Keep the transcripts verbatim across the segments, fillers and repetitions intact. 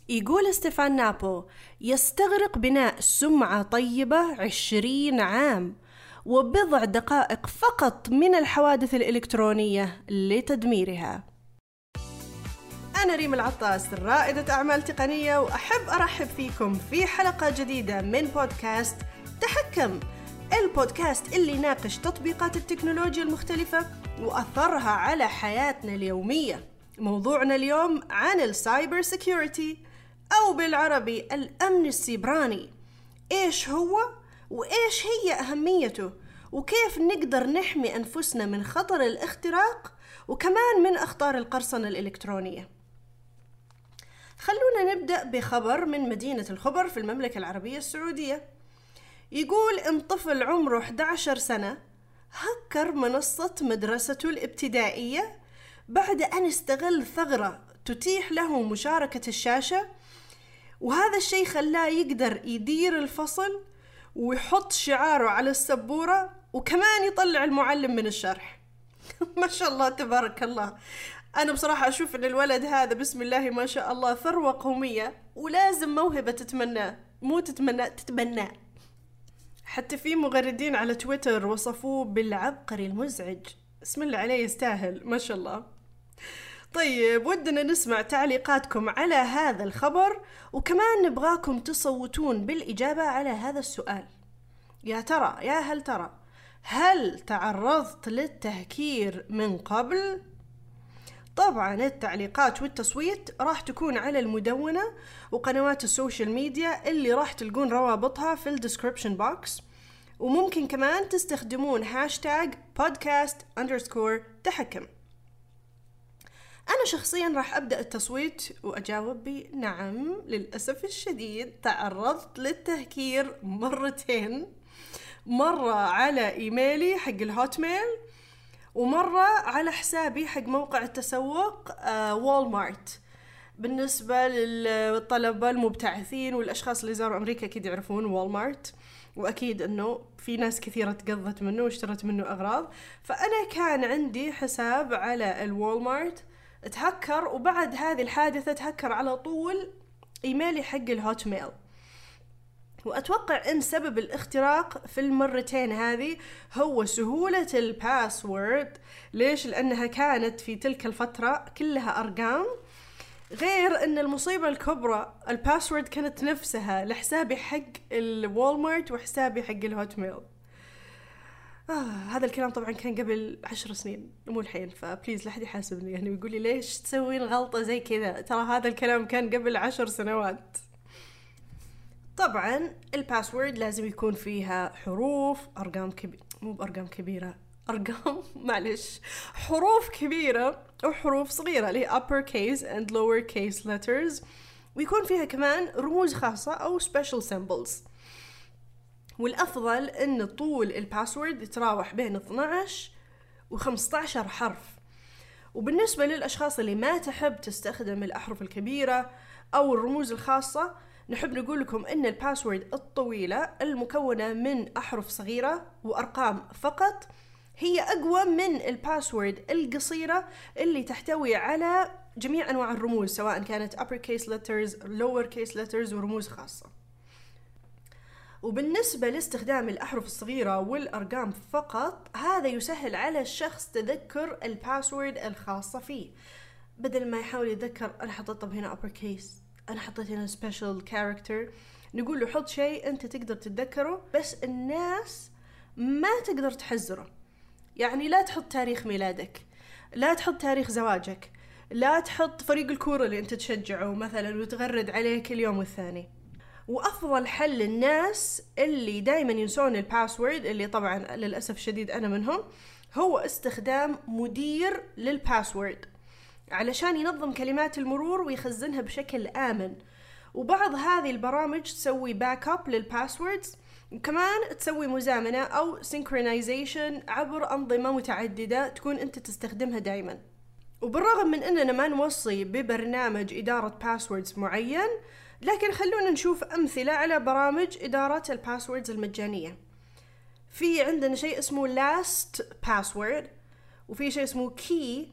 يقول ستيفان نابو: يستغرق بناء سمعة طيبة عشرين عام وبضع دقائق فقط من الحوادث الإلكترونية لتدميرها. أنا ريم العطاس، رائدة أعمال تقنية، وأحب أرحب فيكم في حلقة جديدة من بودكاست تحكم، البودكاست اللي يناقش تطبيقات التكنولوجيا المختلفة وأثرها على حياتنا اليومية. موضوعنا اليوم عن السايبر سيكيورتي، أو بالعربي الأمن السيبراني. إيش هو وإيش هي أهميته، وكيف نقدر نحمي أنفسنا من خطر الاختراق وكمان من أخطار القرصنة الإلكترونية. خلونا نبدأ بخبر من مدينة الخبر في المملكة العربية السعودية. يقول إن طفل عمره إحدى عشرة سنة هكر منصة مدرسته الابتدائية بعد أن استغل ثغرة تتيح له مشاركة الشاشة، وهذا الشيء خلاه يقدر يدير الفصل ويحط شعاره على السبورة وكمان يطلع المعلم من الشرح. ما شاء الله تبارك الله. أنا بصراحة أشوف أن الولد هذا بسم الله ما شاء الله ثروة قومية، ولازم موهبة تتمناه، مو تتمناه تتبناه. حتى في مغردين على تويتر وصفوه بالعبقري المزعج. اسم الله عليه، يستاهل ما شاء الله. طيب، ودنا نسمع تعليقاتكم على هذا الخبر، وكمان نبغاكم تصوتون بالإجابة على هذا السؤال. يا ترى يا هل ترى هل تعرضت للتهكير من قبل؟ طبعا التعليقات والتصويت راح تكون على المدونة وقنوات السوشيال ميديا اللي راح تلقون روابطها في الديسكريبشن بوكس، وممكن كمان تستخدمون هاشتاج بودكاست أندرسكور تحكم. أنا شخصياً راح أبدأ التصويت وأجاوب بنعم. للأسف الشديد تعرضت للتهكير مرتين، مرة على إيميلي حق الهوت ميل، ومرة على حسابي حق موقع التسوق آه والمارت. بالنسبة للطلبة المبتعثين والأشخاص اللي زاروا أمريكا أكيد يعرفون والمارت، وأكيد أنه في ناس كثيرة تقضت منه واشترت منه أغراض. فأنا كان عندي حساب على الوالمارت تهكر، وبعد هذه الحادثة تهكر على طول إيميلي حق الهوت ميل. وأتوقع أن سبب الاختراق في المرتين هذه هو سهولة الباسورد. ليش؟ لأنها كانت في تلك الفترة كلها أرقام، غير أن المصيبة الكبرى الباسورد كانت نفسها لحسابي حق الوالمارت وحسابي حق الهوت ميل. آه هذا الكلام طبعا كان قبل عشر سنين مو الحين، فبليز لا حد يحاسبني يعني ويقول لي ليش تسوين غلطة زي كذا، ترى هذا الكلام كان قبل عشر سنوات. طبعا الباسورد لازم يكون فيها حروف، أرقام كبيرة، مو بأرقام كبيرة، أرقام معلش حروف كبيرة وحروف صغيرة اللي هي upper case and lower case letters، ويكون فيها كمان رموز خاصة أو special symbols. والأفضل أن طول الباسورد يتراوح بين اثنا عشر و خمسة عشر حرف. وبالنسبة للأشخاص اللي ما تحب تستخدم الأحرف الكبيرة أو الرموز الخاصة، نحب نقول لكم أن الباسورد الطويلة المكونة من أحرف صغيرة وأرقام فقط هي أقوى من الباسورد القصيرة اللي تحتوي على جميع أنواع الرموز، سواء كانت upper case letters lower case letters ورموز خاصة. وبالنسبة لاستخدام الأحرف الصغيرة والأرقام فقط، هذا يسهل على الشخص تذكر الباسورد الخاصة فيه، بدل ما يحاول يتذكر أنا حطيت طب هنا upper case، أنا حطيت هنا special character. نقول له حط شيء أنت تقدر تتذكره بس الناس ما تقدر تحزره. يعني لا تحط تاريخ ميلادك، لا تحط تاريخ زواجك، لا تحط فريق الكورة اللي أنت تشجعه مثلا وتغرد عليه كل يوم والثاني. وأفضل حل للناس اللي دايما ينسون الباسورد، اللي طبعا للأسف شديد أنا منهم، هو استخدام مدير للباسورد علشان ينظم كلمات المرور ويخزنها بشكل آمن. وبعض هذه البرامج تسوي باك اب للباسوردز، وكمان تسوي مزامنة أو synchronization عبر أنظمة متعددة تكون أنت تستخدمها دايما. وبالرغم من أننا ما نوصي ببرنامج إدارة باسوردز معين، لكن خلونا نشوف أمثلة على برامج إدارة الباسوردز المجانية. في عندنا شيء اسمه last password، وفي شيء اسمه key،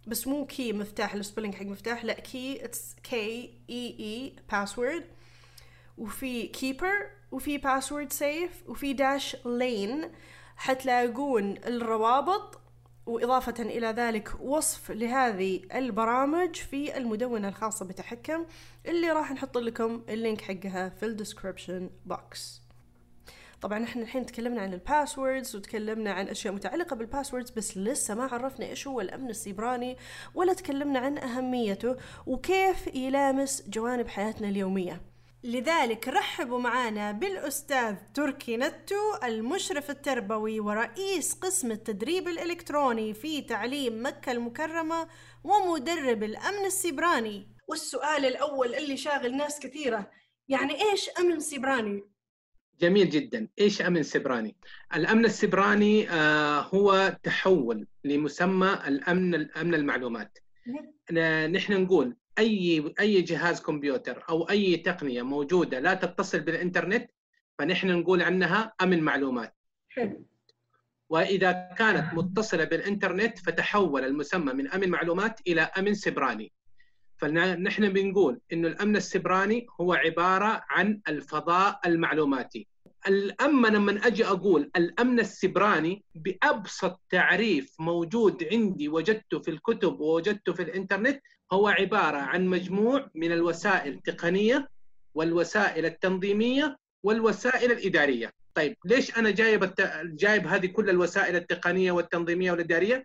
بس مو كي مفتاح السبيلنج حق مفتاح، لا كي اتس كي اي اي باسورد، وفي كيبر، وفي باسورد سيف، وفي داش لين. حتلاقون الروابط وإضافة إلى ذلك وصف لهذه البرامج في المدونة الخاصة بتحكم، اللي راح نحط لكم اللينك حقها في الديسكريبشن بوكس. طبعا احنا الحين تكلمنا عن الباسوردز وتكلمنا عن اشياء متعلقة بالباسوردز، بس لسه ما عرفنا ايش هو الامن السيبراني، ولا تكلمنا عن اهميته وكيف يلامس جوانب حياتنا اليومية. لذلك رحبوا معنا بالأستاذ تركي نتو، المشرف التربوي ورئيس قسم التدريب الإلكتروني في تعليم مكة المكرمة ومدرب الأمن السيبراني. والسؤال الأول اللي شاغل ناس كثيرة، يعني إيش أمن سيبراني؟ جميل جدا. إيش أمن سيبراني؟ الأمن السيبراني آه هو تحول لمسمى الأمن الأمن المعلومات. نحن نقول أي أي جهاز كمبيوتر أو أي تقنية موجودة لا تتصل بالإنترنت فنحن نقول عنها أمن معلومات. وإذا كانت متصلة بالإنترنت فتحول المسمى من أمن معلومات إلى أمن سيبراني. فنحن بنقول إنه الأمن السيبراني هو عبارة عن الفضاء المعلوماتي. الأمن لما أجي أقول الأمن السيبراني بأبسط تعريف موجود عندي وجدته في الكتب ووجدته في الإنترنت، هو عبارة عن مجموع من الوسائل التقنية والوسائل التنظيمية والوسائل الإدارية. طيب ليش أنا جايب الت... جايب هذه كل الوسائل التقنية والتنظيمية والإدارية؟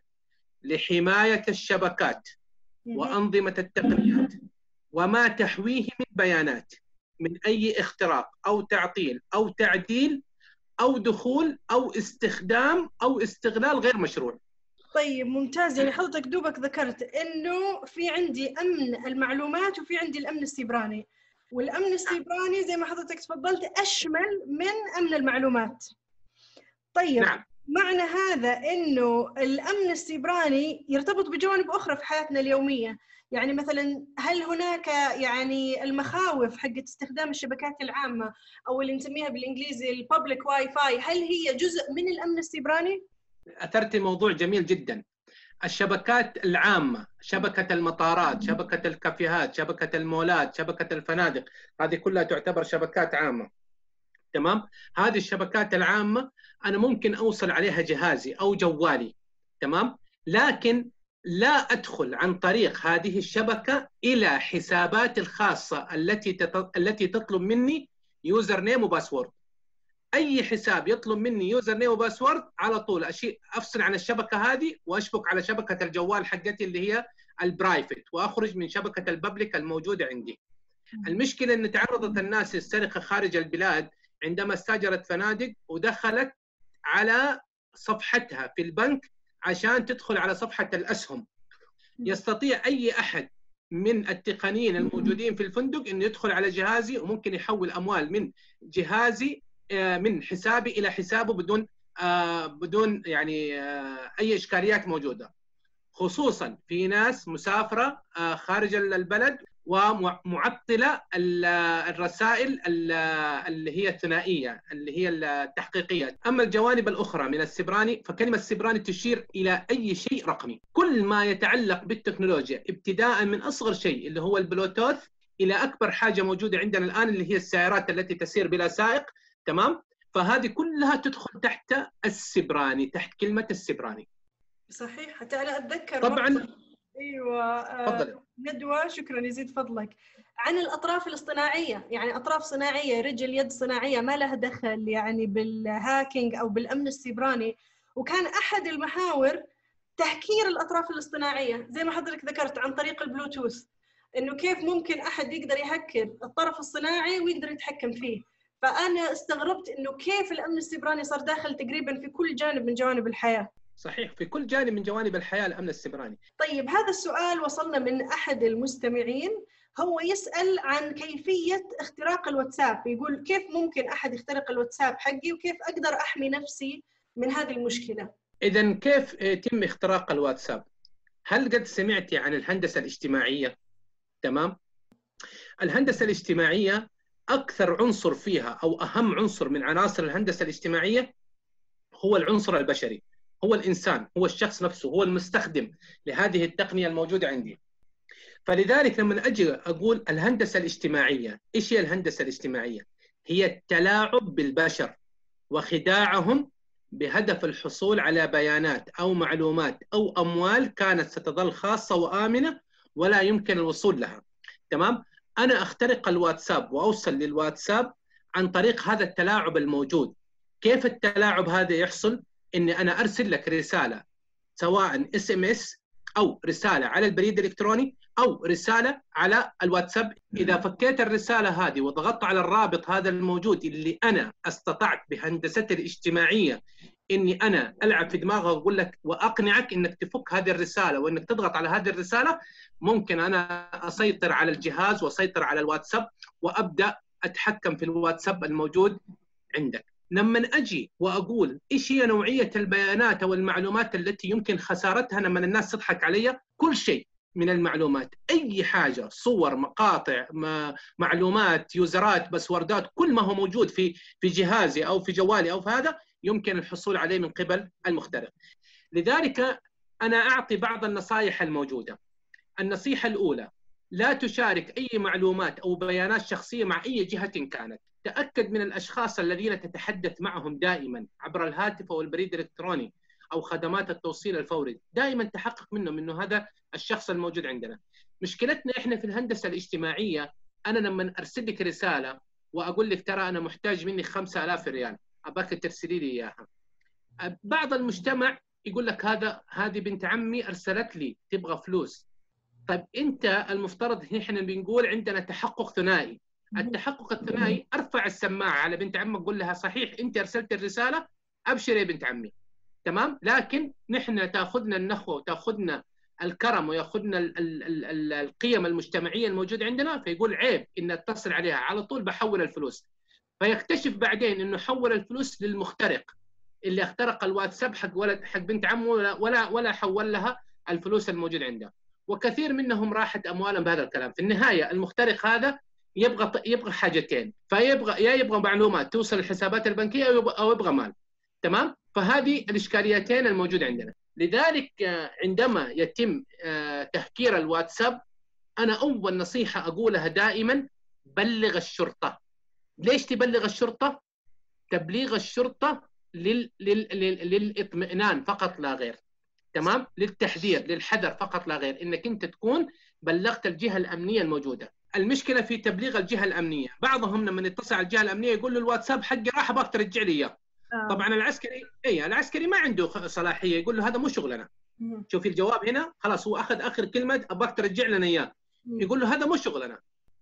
لحماية الشبكات وأنظمة التقنيات وما تحويه من بيانات من أي اختراق أو تعطيل أو تعديل أو دخول أو استخدام أو استغلال غير مشروع. طيب ممتاز. يعني حضرتك دوبك ذكرت إنه في عندي أمن المعلومات وفي عندي الأمن السيبراني، والأمن السيبراني زي ما حضرتك تفضلت أشمل من أمن المعلومات. طيب نعم. معنى هذا إنه الأمن السيبراني يرتبط بجوانب أخرى في حياتنا اليومية، يعني مثلا هل هناك يعني المخاوف حق استخدام الشبكات العامة أو اللي نسميها بالإنجليزي البابليك واي فاي، هل هي جزء من الأمن السيبراني؟ أثرت موضوع جميل جدا. الشبكات العامة، شبكة المطارات، شبكة الكافيهات، شبكة المولات، شبكة الفنادق، هذه كلها تعتبر شبكات عامة. تمام؟ هذه الشبكات العامة أنا ممكن أوصل عليها جهازي أو جوالي. تمام؟ لكن لا أدخل عن طريق هذه الشبكة إلى حساباتي الخاصة التي تط... التي تطلب مني يوزر نيم وباسورد. أي حساب يطلب مني يوزر نيم وباسورد على طول أشي أفصل عن الشبكة هذه وأشبك على شبكة الجوال حقتي اللي هي البرايفت، وأخرج من شبكة الببليك الموجودة عندي. المشكلة أن تعرضت الناس للسرقة خارج البلاد عندما استاجرت فنادق ودخلت على صفحتها في البنك عشان تدخل على صفحة الأسهم. يستطيع أي أحد من التقنيين الموجودين في الفندق أن يدخل على جهازي وممكن يحول أموال من جهازي من حسابي إلى حسابه بدون بدون يعني أي إشكاليات موجودة، خصوصا في ناس مسافرة خارج البلد ومعطلة الرسائل اللي هي الثنائية اللي هي التحقيقية. أما الجوانب الأخرى من السيبراني فكلمة سيبراني تشير إلى أي شيء رقمي، كل ما يتعلق بالتكنولوجيا ابتداء من أصغر شيء اللي هو البلوتوث إلى أكبر حاجة موجودة عندنا الآن اللي هي السيارات التي تسير بلا سائق. تمام؟ فهذه كلها تدخل تحت السيبراني، تحت كلمة السيبراني. صحيح. حتى أنا أتذكر طبعا. ايوه آه ندوه، شكرا يزيد فضلك، عن الاطراف الاصطناعيه، يعني اطراف صناعيه، رجل يد صناعيه ما لها دخل يعني بالهاكينج او بالامن السيبراني، وكان احد المحاور تهكير الاطراف الاصطناعيه زي ما حضرتك ذكرت عن طريق البلوتوث، انه كيف ممكن احد يقدر يهكر الطرف الصناعي ويقدر يتحكم فيه. فانا استغربت انه كيف الامن السيبراني صار داخل تقريبا في كل جانب من جوانب الحياه. صحيح، في كل جانب من جوانب الحياة الأمن السيبراني. طيب هذا السؤال وصلنا من أحد المستمعين، هو يسأل عن كيفية اختراق الواتساب، يقول كيف ممكن أحد يخترق الواتساب حقي وكيف أقدر أحمي نفسي من هذه المشكلة؟ إذن كيف يتم اختراق الواتساب؟ هل قد سمعتي عن الهندسة الاجتماعية؟ تمام؟ الهندسة الاجتماعية أكثر عنصر فيها أو أهم عنصر من عناصر الهندسة الاجتماعية هو العنصر البشري. هو الإنسان، هو الشخص نفسه، هو المستخدم لهذه التقنية الموجودة عندي. فلذلك لما أجي أقول الهندسة الاجتماعية، إيش هي الهندسة الاجتماعية؟ هي التلاعب بالبشر وخداعهم بهدف الحصول على بيانات أو معلومات أو أموال كانت ستظل خاصة وآمنة ولا يمكن الوصول لها. تمام؟ أنا أخترق الواتساب وأوصل للواتساب عن طريق هذا التلاعب الموجود. كيف التلاعب هذا يحصل؟ إني أنا أرسل لك رسالة، سواء اس ام اس أو رسالة على البريد الإلكتروني أو رسالة على الواتساب. إذا فكيت الرسالة هذه وضغطت على الرابط هذا الموجود اللي أنا استطعت بهندستي الاجتماعية إني أنا ألعب في دماغه وأقول لك وأقنعك إنك تفك هذه الرسالة وإنك تضغط على هذه الرسالة، ممكن أنا أسيطر على الجهاز وأسيطر على الواتساب وأبدأ أتحكم في الواتساب الموجود عندك. لما أجي وأقول إيش هي نوعية البيانات أو المعلومات التي يمكن خسارتها لما الناس تضحك علي، كل شيء من المعلومات، أي حاجة، صور، مقاطع، معلومات، يوزرات، باسوردات، كل ما هو موجود في في جهازي أو في جوالي أو في هذا يمكن الحصول عليه من قبل المخترق. لذلك أنا أعطي بعض النصائح الموجودة. النصيحة الأولى: لا تشارك أي معلومات أو بيانات شخصية مع أي جهة كانت. تأكد من الأشخاص الذين تتحدث معهم دائما عبر الهاتف أو البريد الإلكتروني أو خدمات التوصيل الفوري، دائما تحقق منهم إنه هذا الشخص الموجود عندنا. مشكلتنا إحنا في الهندسة الاجتماعية، أنا لما أرسل لك رسالة وأقول لك ترى أنا محتاج مني خمسة آلاف ريال أباك ترسلي لي إياها، بعض المجتمع يقول لك هذا هذه بنت عمي أرسلت لي تبغى فلوس. طيب أنت المفترض إحنا بنقول عندنا تحقق ثنائي. التحقق الثنائي: ارفع السماعه على بنت عمك قول لها صحيح انت ارسلت الرساله، ابشر يا بنت عمي. تمام؟ لكن نحن تاخذنا النخوه وتاخذنا الكرم وياخذنا ال ال ال ال القيم المجتمعيه الموجوده عندنا، فيقول عيب ان اتصل عليها، على طول بحول الفلوس. فيكتشف بعدين انه حول الفلوس للمخترق اللي اخترق الواتساب حق ولد حق بنت عمه ولا ولا, ولا حول لها الفلوس الموجود عندها. وكثير منهم راحت اموالهم بهذا الكلام. في النهايه المخترق هذا يبغى يبغى حاجتين، فيبغى يا يبغى معلومات توصل الحسابات البنكيه او يبغى, أو يبغى مال. تمام؟ فهذه الاشكاليتين الموجوده عندنا. لذلك عندما يتم تهكير الواتساب، انا اول نصيحه اقولها دائما: بلغ الشرطه. ليش تبلغ الشرطه؟ تبليغ الشرطه لل... لل... لل... للاطمئنان فقط لا غير. تمام؟ للتحذير، للحذر فقط لا غير، انك انت تكون بلغت الجهه الامنيه الموجوده. المشكله في تبليغ الجهه الامنيه، بعضهم لما يتصل على الجهه الامنيه يقول له الواتساب حقي راح ابغاك ترجع لي اياه. طبعا العسكري اي العسكري ما عنده صلاحيه يقول له هذا مو شغلنا. شوفي الجواب هنا، خلاص هو اخذ اخر كلمه ابغاك ترجع لنا اياه. يقول له هذا مو شغلنا.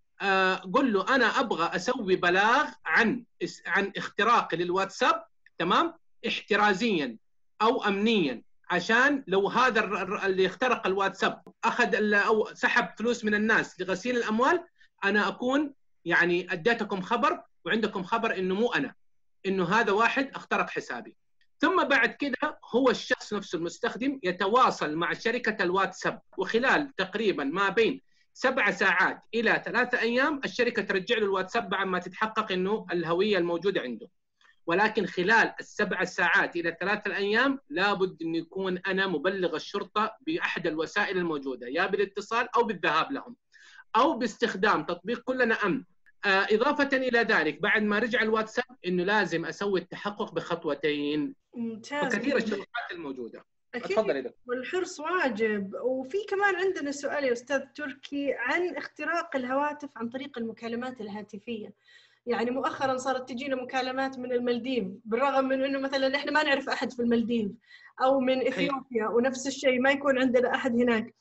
آه قل له انا ابغى اسوي بلاغ عن عن اختراق للواتساب، تمام، احترازيا او امنيا، عشان لو هذا اللي اخترق الواتساب اخذ او سحب فلوس من الناس لغسيل الاموال، انا اكون يعني اديتكم خبر وعندكم خبر انه مو انا، انه هذا واحد اخترق حسابي. ثم بعد كده هو الشخص نفسه المستخدم يتواصل مع شركة الواتساب، وخلال تقريبا ما بين سبع ساعات إلى ثلاثة أيام الشركة ترجع له الواتساب بعد ما تتحقق إنه الهوية الموجودة عنده. ولكن خلال السبع ساعات إلى ثلاثة الأيام لابد أن يكون أنا مبلغ الشرطة بأحد الوسائل الموجودة، يا بالاتصال أو بالذهاب لهم أو باستخدام تطبيق كلنا أمن. آه إضافة إلى ذلك بعد ما رجع الواتساب إنه لازم أسوي التحقق بخطوتين. ممتاز. وكثير الشروحات الموجودة. أكيد، والحرص واجب. وفي كمان عندنا سؤال يا أستاذ تركي عن اختراق الهواتف عن طريق المكالمات الهاتفية. يعني مؤخرا صارت تجينا مكالمات من المالديف، بالرغم من انه مثلا احنا ما نعرف احد في المالديف، او من اثيوبيا ونفس الشيء ما يكون عندنا احد هناك.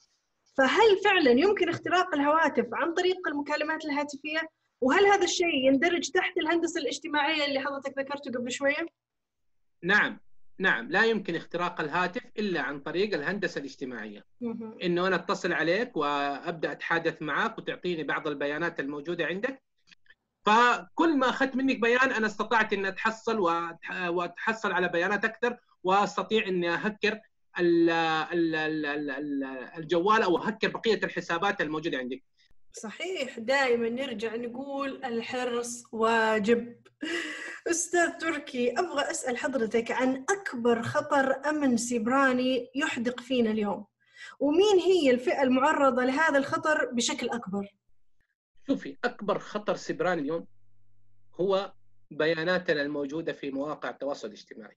فهل فعلا يمكن اختراق الهواتف عن طريق المكالمات الهاتفية؟ وهل هذا الشيء يندرج تحت الهندسة الاجتماعية اللي حضرتك ذكرته قبل شوية؟ نعم نعم، لا يمكن اختراق الهاتف إلا عن طريق الهندسة الاجتماعية. إنه أنا أتصل عليك وأبدأ أتحدث معك وتعطيني بعض البيانات الموجودة عندك، فكل ما أخذت منك بيان أنا استطعت أن أتحصل وأتحصل على بيانات أكثر، وأستطيع أني أهكر الجوال أو أهكر بقية الحسابات الموجودة عندك. صحيح، دائما نرجع نقول الحرص واجب. أستاذ تركي، أبغى أسأل حضرتك عن أكبر خطر أمن سيبراني يحدق فينا اليوم، ومين هي الفئة المعرضة لهذا الخطر بشكل أكبر؟ شوفي، أكبر خطر سيبراني اليوم هو بياناتنا الموجودة في مواقع التواصل الاجتماعي.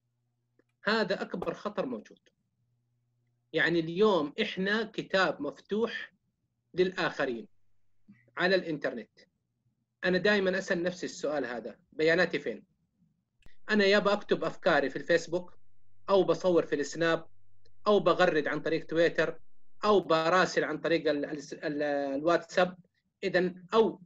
هذا أكبر خطر موجود. يعني اليوم إحنا كتاب مفتوح للآخرين على الإنترنت. أنا دائما أسأل نفسي السؤال هذا، بياناتي فين؟ أنا يا بكتب أفكاري في الفيسبوك، أو بصور في السناب، أو بغرد عن طريق تويتر، أو براسل عن طريق ال ال ال الواتساب، إذن أو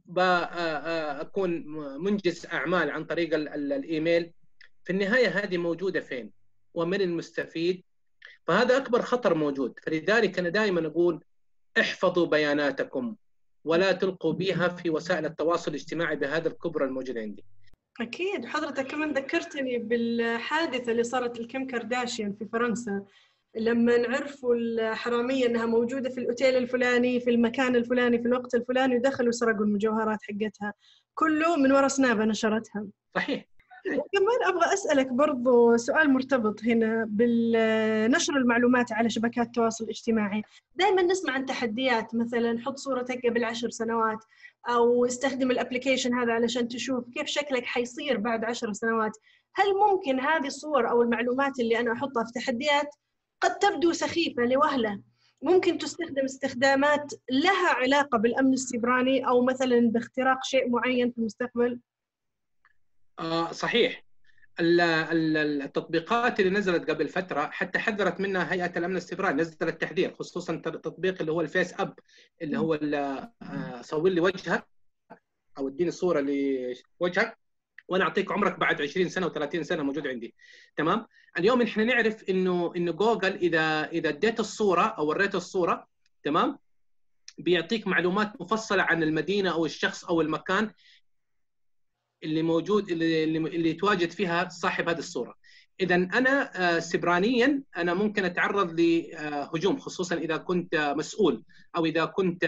بكون منجز أعمال عن طريق ال ال الإيميل. في النهاية هذه موجودة فين؟ ومن المستفيد؟ فهذا أكبر خطر موجود. فلذلك أنا دائما أقول احفظوا بياناتكم ولا تلقوا بها في وسائل التواصل الاجتماعي بهذا الكبر الموجود عندي. أكيد. حضرتك كمان ذكرتني بالحادثة اللي صارت لكيم كارداشيان في فرنسا، لما نعرفوا الحرامية أنها موجودة في الأوتيل الفلاني في المكان الفلاني في الوقت الفلاني، ودخلوا سرقوا المجوهرات حقتها، كله من وراء سنابة نشرتها. صحيح. وكمان أبغى أسألك برضو سؤال مرتبط هنا بالنشر المعلومات على شبكات التواصل الاجتماعي. دائما نسمع عن تحديات، مثلا حط صورتك قبل عشر سنوات، أو استخدم الابليكيشن هذا علشان تشوف كيف شكلك حيصير بعد عشر سنوات. هل ممكن هذه الصور أو المعلومات اللي أنا أحطها في تحديات قد تبدو سخيفة لوهلة ممكن تستخدم استخدامات لها علاقة بالأمن السيبراني، أو مثلا باختراق شيء معين في المستقبل؟ آه صحيح. التطبيقات اللي نزلت قبل فترة حتى حذرت منها هيئة الأمن السيبراني، نزلت تحذير، خصوصا التطبيق اللي هو الفيس أب، اللي هو صور لي وجهك أو اديني صورة لوجهك وأنا أعطيك عمرك بعد عشرين سنة وثلاثين سنة موجود عندي. تمام. اليوم إحنا نعرف إنه إنه جوجل إذا إذا اديت الصورة أو وريت الصورة، تمام، بيعطيك معلومات مفصلة عن المدينة أو الشخص أو المكان اللي موجود اللي اللي يتواجد فيها صاحب هذه الصورة. إذا أنا سيبرانيا أنا ممكن أتعرض لهجوم، خصوصا إذا كنت مسؤول أو إذا كنت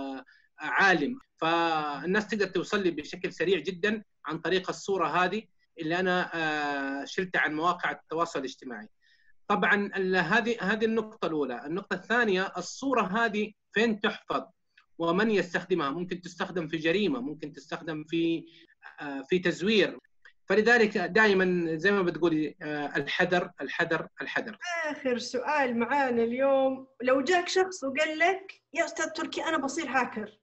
عالم، فالناس تقدر توصل لي بشكل سريع جدا عن طريق الصورة هذه اللي أنا شلتها عن مواقع التواصل الاجتماعي. طبعا هذه هذه النقطة الأولى. النقطة الثانية، الصورة هذه فين تحفظ ومن يستخدمها؟ ممكن تستخدم في جريمة، ممكن تستخدم في في تزوير. فلذلك دائما زي ما بتقولي الحذر الحذر الحذر. آخر سؤال معانا اليوم، لو جاك شخص وقال لك يا أستاذ تركي أنا بصير هاكر،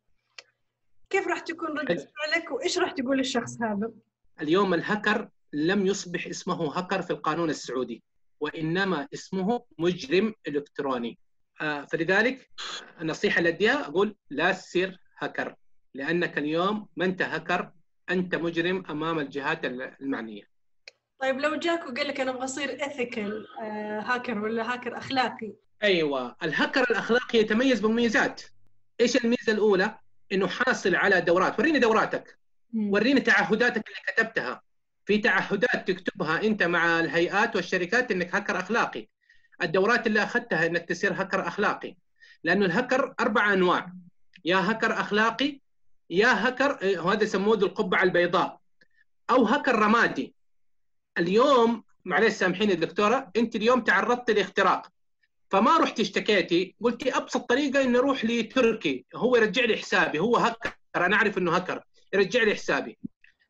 كيف راح تكون ردة فعلك وإيش راح تقول للشخص هذا؟ اليوم الهكر لم يصبح اسمه هكر في القانون السعودي، وإنما اسمه مجرم إلكتروني. فلذلك النصيحة اللي أديها أقول لا تصير هكر، لأنك اليوم ما أنت هكر، أنت مجرم أمام الجهات المعنية. طيب لو جاك وقال لك أنا أبغى أصير إثيكال هاكر ولا هاكر أخلاقي؟ أيوة، الهكر الأخلاقي يتميز بمميزات. إيش الميزة الأولى؟ إنه حاصل على دورات. وريني دوراتك، وريني تعهداتك اللي كتبتها. في تعهدات تكتبها أنت مع الهيئات والشركات إنك هكر أخلاقي. الدورات اللي أخذتها إنك تصير هكر أخلاقي، لأنه الهكر أربع أنواع: يا هكر أخلاقي، يا هكر هذا يسموه القبعة البيضاء، أو هكر رمادي. اليوم معلش سامحيني دكتورة، أنت اليوم تعرضت لاختراق، فما رحت اشتكيتي، قلتي أبسط طريقة إني أروح لتركي هو يرجع لي حسابي، هو هكر، أنا أعرف إنه هكر، يرجع لي حسابي.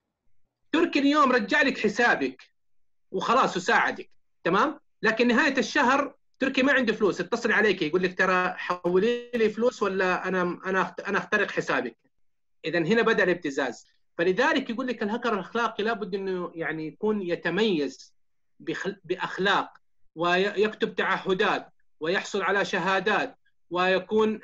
تركي اليوم رجع لك حسابك وخلاص وساعدك، تمام؟ لكن نهاية الشهر تركي ما عنده فلوس، اتصل عليك يقول لك ترى حولي لي فلوس ولا أنا أنا أنا أخترق حسابك. إذا هنا بدأ الابتزاز. فلذلك يقول لك الهكر الأخلاقي لابد إنه يعني يكون يتميز بأخلاق، ويكتب تعهدات، ويحصل على شهادات، ويكون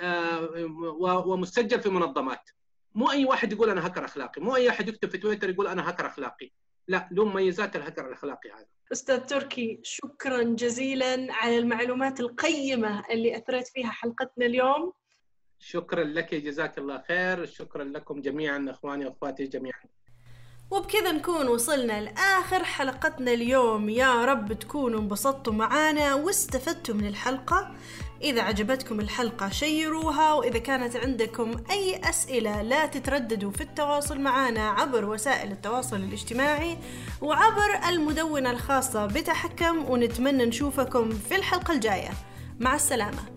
ومسجل في منظمات. مو أي واحد يقول أنا هكر أخلاقي، مو أي أحد يكتب في تويتر يقول أنا هكر أخلاقي، لا، له مميزات الهكر الأخلاقي هذا. أستاذ تركي، شكرا جزيلا على المعلومات القيمة اللي أثرت فيها حلقتنا اليوم. شكرا لك، جزاك الله خير. شكرا لكم جميعا اخواني واخواتي جميعا. وبكذا نكون وصلنا لآخر حلقتنا اليوم. يا رب تكونوا انبسطتوا معانا واستفدتوا من الحلقة. إذا عجبتكم الحلقة شيروها، وإذا كانت عندكم أي أسئلة لا تترددوا في التواصل معنا عبر وسائل التواصل الاجتماعي وعبر المدونة الخاصة بتحكم، ونتمنى نشوفكم في الحلقة الجاية. مع السلامة.